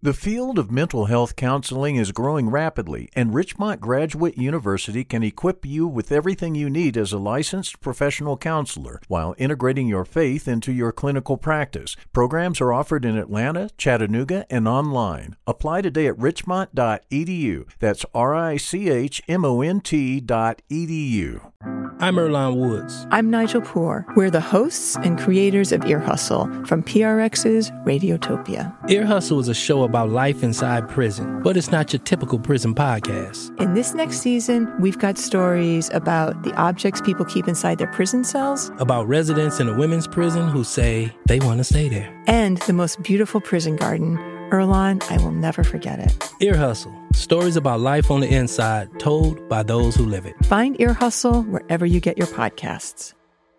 The field of mental health counseling is growing rapidly, and Richmont Graduate University can equip you with everything you need as a licensed professional counselor while integrating your faith into your clinical practice. Programs are offered in Atlanta, Chattanooga, and online. Apply today at richmont.edu. That's richmont.edu. I'm Earlonne Woods. I'm Nigel Poor. We're the hosts and creators of Ear Hustle from PRX's Radiotopia. Ear Hustle is a show about life inside prison, but it's not your typical prison podcast. In this next season, we've got stories about the objects people keep inside their prison cells, about residents in a women's prison who say they want to stay there, and the most beautiful prison garden. Earlonne, I will never forget it. Ear Hustle. Stories about life on the inside, told by those who live it. Find Ear Hustle wherever you get your podcasts.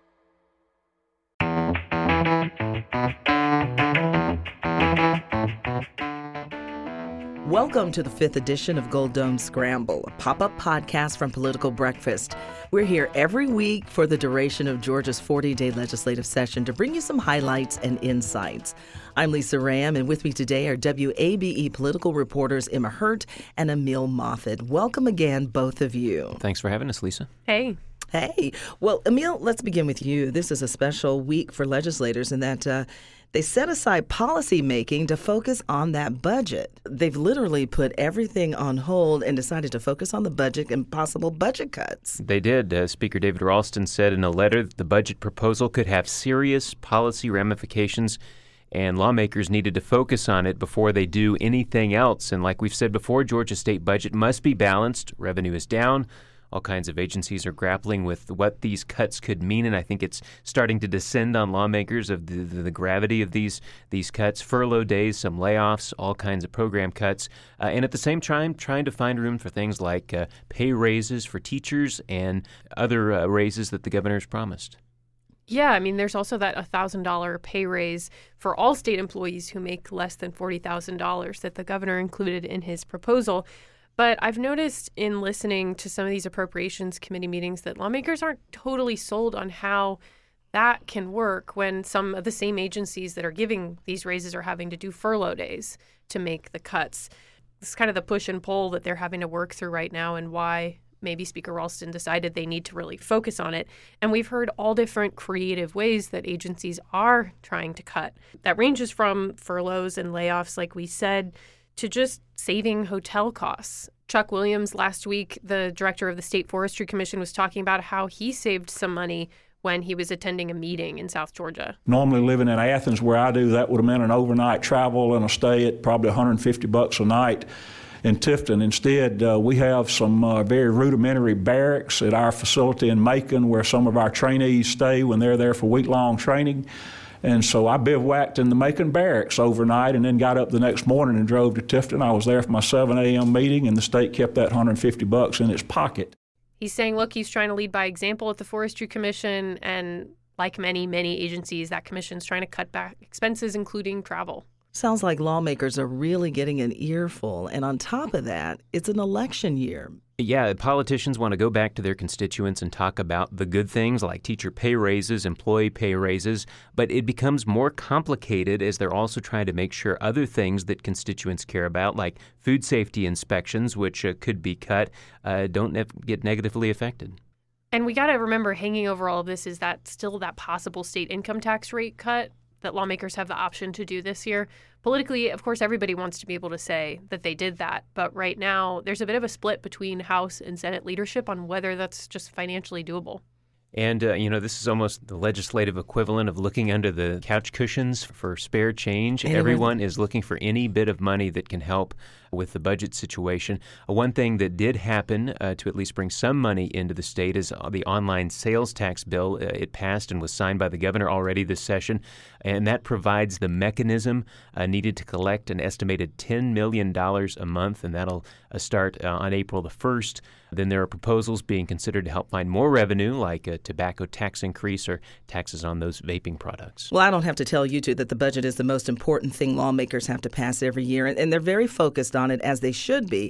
Welcome to the 5th edition of Gold Dome Scramble, a pop-up podcast from Political Breakfast. We're here every week for the duration of Georgia's 40-day legislative session to bring you some highlights and insights. I'm Lisa Ram, and with me today are WABE political reporters Emma Hurt and Emil Moffitt. Welcome again, both of you. Thanks for having us, Lisa. Hey. Hey. Well, Emil, let's begin with you. This is a special week for legislators in that they set aside policy making to focus on that budget. They've literally put everything on hold and decided to focus on the budget and possible budget cuts. They did. Speaker David Ralston said in a letter that the budget proposal could have serious policy ramifications, and lawmakers needed to focus on it before they do anything else. And like we've said before, Georgia's state budget must be balanced. Revenue is down. All kinds of agencies are grappling with what these cuts could mean, and I think it's starting to descend on lawmakers of the gravity of these cuts, furlough days, some layoffs, all kinds of program cuts, and at the same time trying to find room for things like pay raises for teachers and other raises that the governor's promised. Yeah, I mean, there's also that $1,000 pay raise for all state employees who make less than $40,000 that the governor included in his proposal. But I've noticed in listening to some of these appropriations committee meetings that lawmakers aren't totally sold on how that can work when some of the same agencies that are giving these raises are having to do furlough days to make the cuts. It's kind of the push and pull that they're having to work through right now, and why maybe Speaker Ralston decided they need to really focus on it. And we've heard all different creative ways that agencies are trying to cut. That ranges from furloughs and layoffs, like we said, to just saving hotel costs. Chuck Williams last week, the director of the State Forestry Commission, was talking about how he saved some money when he was attending a meeting in South Georgia. Normally living in Athens where I do, that would have meant an overnight travel and a stay at probably $150 a night in Tifton. Instead, we have some very rudimentary barracks at our facility in Macon where some of our trainees stay when they're there for week-long training. And so I bivouacked in the Macon barracks overnight and then got up the next morning and drove to Tifton. I was there for my 7 a.m. meeting, and the state kept that $150 in its pocket. He's saying, look, he's trying to lead by example at the Forestry Commission, and like many agencies, that commission's trying to cut back expenses, including travel. Sounds like lawmakers are really getting an earful. And on top of that, it's an election year. Yeah, politicians want to go back to their constituents and talk about the good things like teacher pay raises, employee pay raises, but it becomes more complicated as they're also trying to make sure other things that constituents care about, like food safety inspections, which could be cut, don't get negatively affected. And we got to remember, hanging over all of this is that still that possible state income tax rate cut that lawmakers have the option to do this year. Politically, of course, everybody wants to be able to say that they did that. But right now, there's a bit of a split between House and Senate leadership on whether that's just financially doable. And, this is almost the legislative equivalent of looking under the couch cushions for spare change. Everyone is looking for any bit of money that can help with the budget situation. One thing that did happen to at least bring some money into the state is the online sales tax bill. It passed and was signed by the governor already this session, and that provides the mechanism needed to collect an estimated $10 million a month, and that'll start on April the 1st. Then there are proposals being considered to help find more revenue, like a tobacco tax increase or taxes on those vaping products. Well, I don't have to tell you two that the budget is the most important thing lawmakers have to pass every year, and they're very focused on it, as they should be.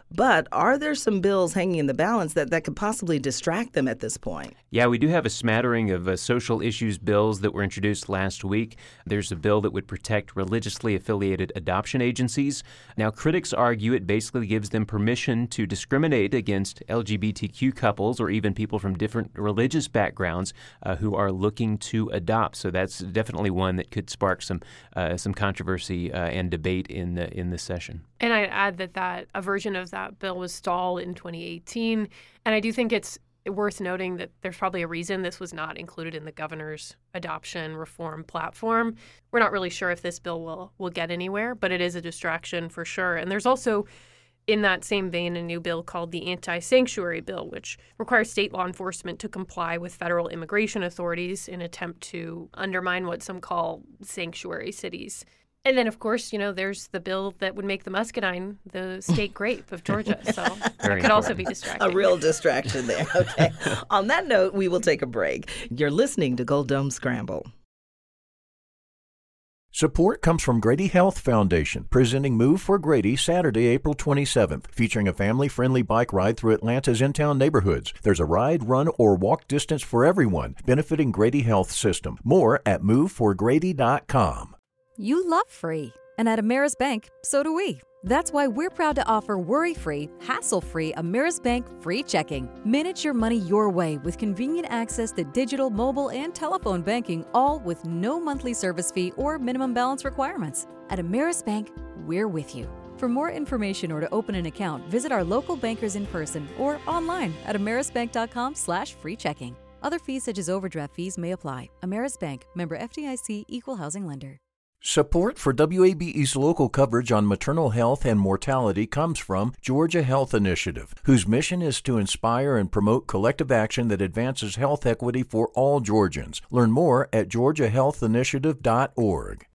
But are there some bills hanging in the balance that could possibly distract them at this point? Yeah, we do have a smattering of social issues bills that were introduced last week. There's a bill that would protect religiously affiliated adoption agencies. Now, critics argue it basically gives them permission to discriminate against LGBTQ couples or even people from different religious backgrounds who are looking to adopt. So that's definitely one that could spark some controversy and debate in this session. And I'd add that a version of that bill was stalled in 2018. And I do think it's worth noting that there's probably a reason this was not included in the governor's adoption reform platform. We're not really sure if this bill will get anywhere, but it is a distraction for sure. And there's also, in that same vein, a new bill called the Anti-Sanctuary Bill, which requires state law enforcement to comply with federal immigration authorities in an attempt to undermine what some call sanctuary cities. And then, of course, there's the bill that would make the muscadine the state grape of Georgia. So that could also be distracting. A real distraction there. Okay. On that note, we will take a break. You're listening to Gold Dome Scramble. Support comes from Grady Health Foundation, presenting Move for Grady Saturday, April 27th, featuring a family-friendly bike ride through Atlanta's in-town neighborhoods. There's a ride, run, or walk distance for everyone, benefiting Grady Health System. More at moveforgrady.com. You love free, and at Ameris Bank, so do we. That's why we're proud to offer worry-free, hassle-free Ameris Bank free checking. Manage your money your way with convenient access to digital, mobile, and telephone banking, all with no monthly service fee or minimum balance requirements. At Ameris Bank, we're with you. For more information or to open an account, visit our local bankers in person or online at amerisbank.com/free checking. Other fees such as overdraft fees may apply. Ameris Bank, member FDIC, equal housing lender. Support for WABE's local coverage on maternal health and mortality comes from Georgia Health Initiative, whose mission is to inspire and promote collective action that advances health equity for all Georgians. Learn more at georgiahealthinitiative.org.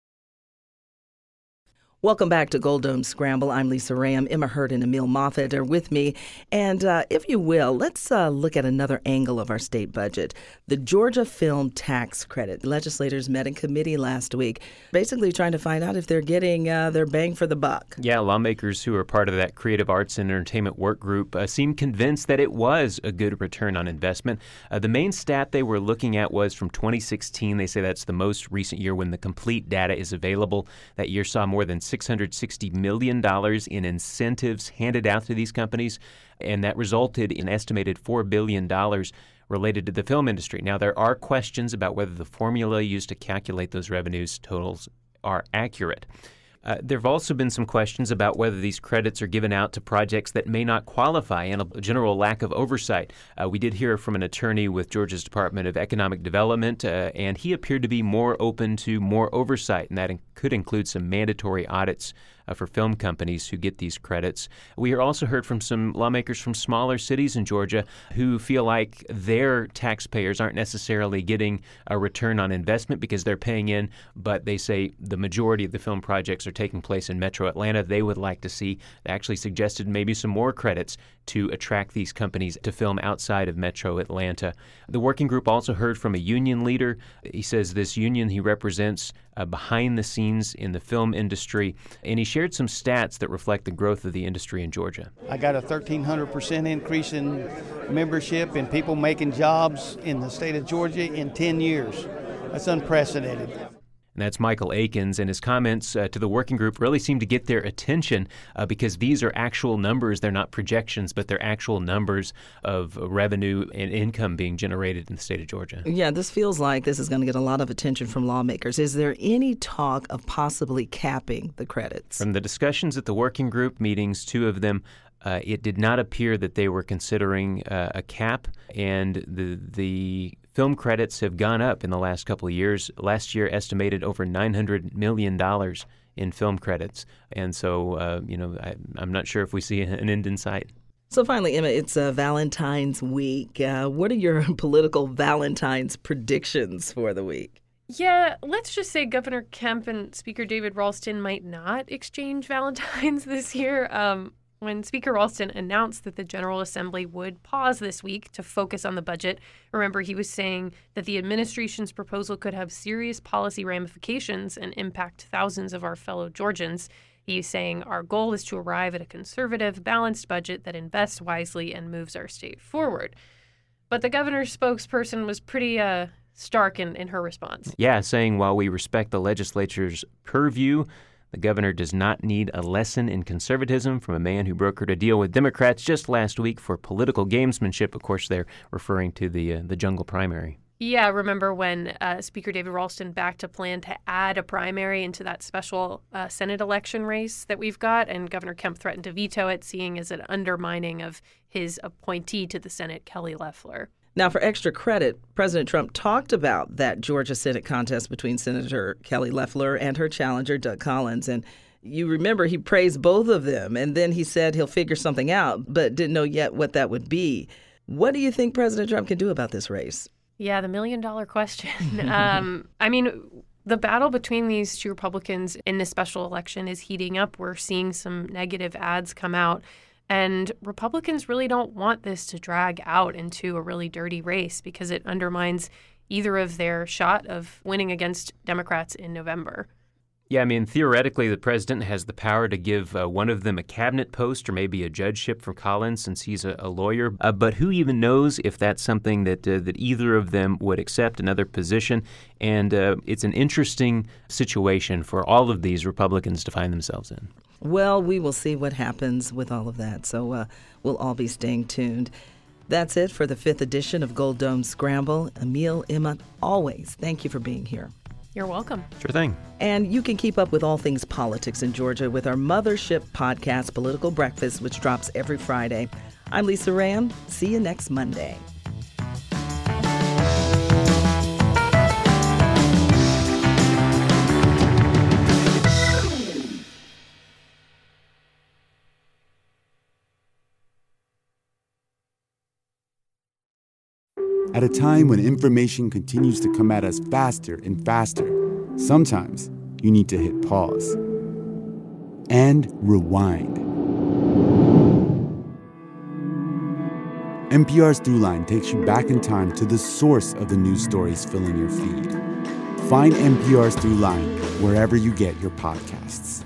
Welcome back to Gold Dome Scramble. I'm Lisa Ram. Emma Hurt and Emil Moffitt are with me. And if you will, let's look at another angle of our state budget, the Georgia Film Tax Credit. Legislators met in committee last week, basically trying to find out if they're getting their bang for the buck. Yeah, lawmakers who are part of that Creative Arts and Entertainment Work Group seem convinced that it was a good return on investment. The main stat they were looking at was from 2016. They say that's the most recent year when the complete data is available. That year saw more than $660 million in incentives handed out to these companies, and that resulted in an estimated $4 billion related to the film industry. Now, there are questions about whether the formula used to calculate those revenues totals are accurate. There have also been some questions about whether these credits are given out to projects that may not qualify and a general lack of oversight. We did hear from an attorney with Georgia's Department of Economic Development, and he appeared to be more open to more oversight, and that could include some mandatory audits for film companies who get these credits. We also heard from some lawmakers from smaller cities in Georgia who feel like their taxpayers aren't necessarily getting a return on investment because they're paying in, but they say the majority of the film projects are taking place in Metro Atlanta. They would like to see, they actually suggested maybe some more credits to attract these companies to film outside of Metro Atlanta. The working group also heard from a union leader. He says this union he represents behind the scenes in the film industry, and he shared some stats that reflect the growth of the industry in Georgia. I got a 1,300% increase in membership and people making jobs in the state of Georgia in 10 years. That's unprecedented. And that's Michael Akins, and his comments to the working group really seem to get their attention because these are actual numbers. They're not projections, but they're actual numbers of revenue and income being generated in the state of Georgia. Yeah, this feels like this is going to get a lot of attention from lawmakers. Is there any talk of possibly capping the credits? From the discussions at the working group meetings, two of them, it did not appear that they were considering a cap, and the film credits have gone up in the last couple of years. Last year estimated over $900 million in film credits. And so, I'm not sure if we see an end in sight. So finally, Emma, it's Valentine's week. What are your political Valentine's predictions for the week? Yeah, let's just say Governor Kemp and Speaker David Ralston might not exchange Valentines this year. When Speaker Ralston announced that the General Assembly would pause this week to focus on the budget, remember he was saying that the administration's proposal could have serious policy ramifications and impact thousands of our fellow Georgians. He's saying our goal is to arrive at a conservative, balanced budget that invests wisely and moves our state forward. But the governor's spokesperson was pretty stark in her response. Yeah, saying while we respect the legislature's purview, the governor does not need a lesson in conservatism from a man who brokered a deal with Democrats just last week for political gamesmanship. Of course, they're referring to the jungle primary. Yeah, remember when Speaker David Ralston backed a plan to add a primary into that special Senate election race that we've got, and Governor Kemp threatened to veto it, seeing as an undermining of his appointee to the Senate, Kelly Loeffler. Now, for extra credit, President Trump talked about that Georgia Senate contest between Senator Kelly Loeffler and her challenger, Doug Collins. And you remember he praised both of them, and then he said he'll figure something out, but didn't know yet what that would be. What do you think President Trump can do about this race? Yeah, the million-dollar question. I mean, the battle between these two Republicans in this special election is heating up. We're seeing some negative ads come out. And Republicans really don't want this to drag out into a really dirty race because it undermines either of their shot of winning against Democrats in November. Yeah, I mean, theoretically, the president has the power to give one of them a cabinet post or maybe a judgeship for Collins since he's a lawyer. But who even knows if that's something that either of them would accept, another position. And it's an interesting situation for all of these Republicans to find themselves in. Well, we will see what happens with all of that. So we'll all be staying tuned. That's it for the 5th edition of Gold Dome Scramble. Emil, Emma, always thank you for being here. You're welcome. Sure thing. And you can keep up with all things politics in Georgia with our mothership podcast, Political Breakfast, which drops every Friday. I'm Lisa Ram. See you next Monday. At a time when information continues to come at us faster and faster, sometimes you need to hit pause and rewind. NPR's Throughline takes you back in time to the source of the news stories filling your feed. Find NPR's Throughline wherever you get your podcasts.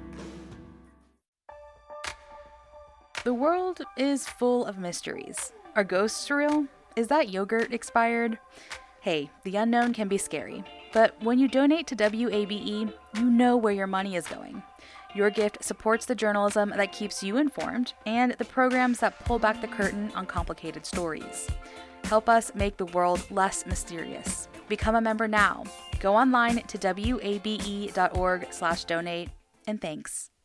The world is full of mysteries. Are ghosts real? Is that yogurt expired? Hey, the unknown can be scary. But when you donate to WABE, you know where your money is going. Your gift supports the journalism that keeps you informed and the programs that pull back the curtain on complicated stories. Help us make the world less mysterious. Become a member now. Go online to wabe.org/donate, and thanks.